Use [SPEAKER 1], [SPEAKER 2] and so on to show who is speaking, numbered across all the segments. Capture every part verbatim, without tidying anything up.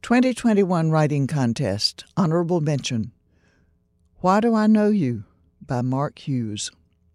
[SPEAKER 1] twenty twenty-one Writing Contest, Honorable Mention. Why Do I Know You? By Mark Hughes.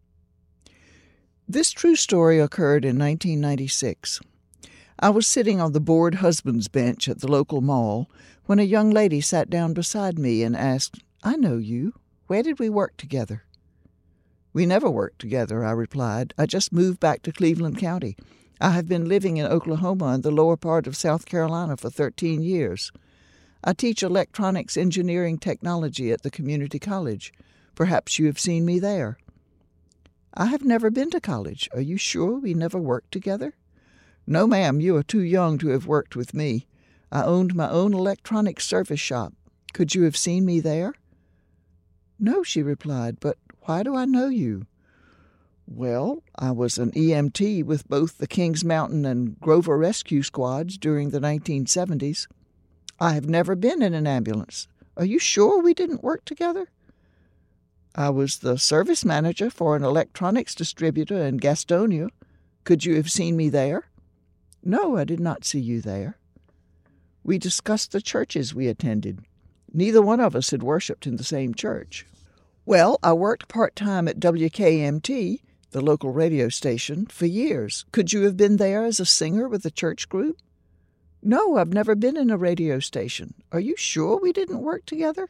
[SPEAKER 1] This true story occurred in nineteen ninety-six. I was sitting on the bored husband's bench at the local mall when a young lady sat down beside me and asked, "I know you. Where did we work together?" "We never worked together," I replied. "I just moved back to Cleveland County. I have been living in Oklahoma and the lower part of South Carolina for thirteen years. I teach electronics engineering technology at the community college. Perhaps you have seen me there." "I have never been to college. Are you sure we never worked together?" "No, ma'am, you are too young to have worked with me. I owned my own electronics service shop. Could you have seen me there?" "No," she replied, "but why do I know you?" "Well, I was an E M T with both the Kings Mountain and Grover Rescue Squads during the nineteen seventies. "I have never been in an ambulance. Are you sure we didn't work together?" "I was the service manager for an electronics distributor in Gastonia. Could you have seen me there?" "No, I did not see you there." We discussed the churches we attended. Neither one of us had worshipped in the same church. "Well, I worked part-time at W K M T, the local radio station, for years. Could you have been there as a singer with a church group?" "No, I've never been in a radio station. Are you sure we didn't work together?"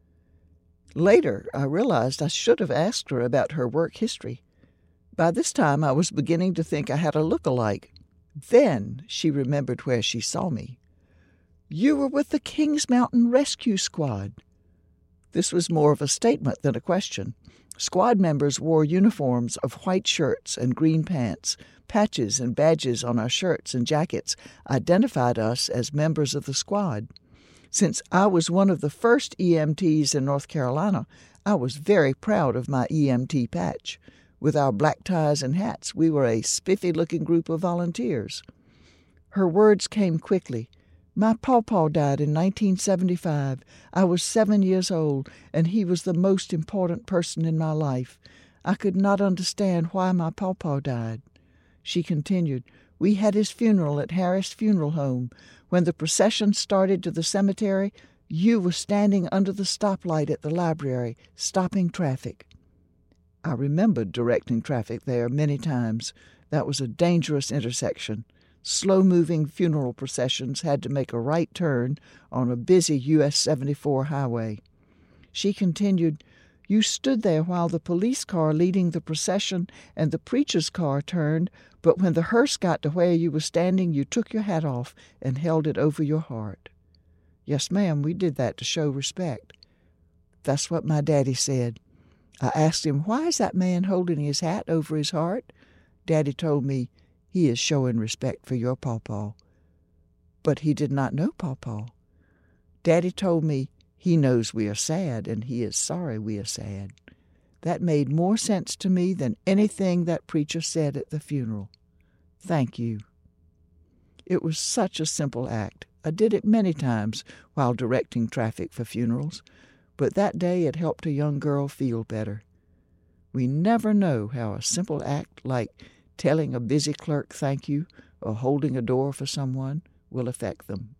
[SPEAKER 1] Later, I realized I should have asked her about her work history. By this time, I was beginning to think I had a look-alike. Then she remembered where she saw me. "You were with the Kings Mountain Rescue Squad." This was more of a statement than a question. Squad members wore uniforms of white shirts and green pants. Patches and badges on our shirts and jackets identified us as members of the squad. Since I was one of the first E M Ts in North Carolina, I was very proud of my E M T patch. With our black ties and hats, we were a spiffy-looking group of volunteers. Her words came quickly. "My pawpaw died in nineteen seventy-five. I was seven years old, and he was the most important person in my life. I could not understand why my pawpaw died." She continued, "We had his funeral at Harris Funeral Home. When the procession started to the cemetery, you were standing under the stoplight at the library, stopping traffic." I remembered directing traffic there many times. That was a dangerous intersection. Slow-moving funeral processions had to make a right turn on a busy U S seventy-four highway. She continued, "You stood there while the police car leading the procession and the preacher's car turned, but when the hearse got to where you were standing, you took your hat off and held it over your heart." "Yes, ma'am, we did that to show respect." That's what my daddy said. I asked him, "Why is that man holding his hat over his heart?" Daddy told me, "He is showing respect for your pawpaw." But he did not know pawpaw. Daddy told me he knows we are sad and he is sorry we are sad. That made more sense to me than anything that preacher said at the funeral. Thank you. It was such a simple act. I did it many times while directing traffic for funerals, but that day it helped a young girl feel better. We never know how a simple act like telling a busy clerk thank you or holding a door for someone will affect them.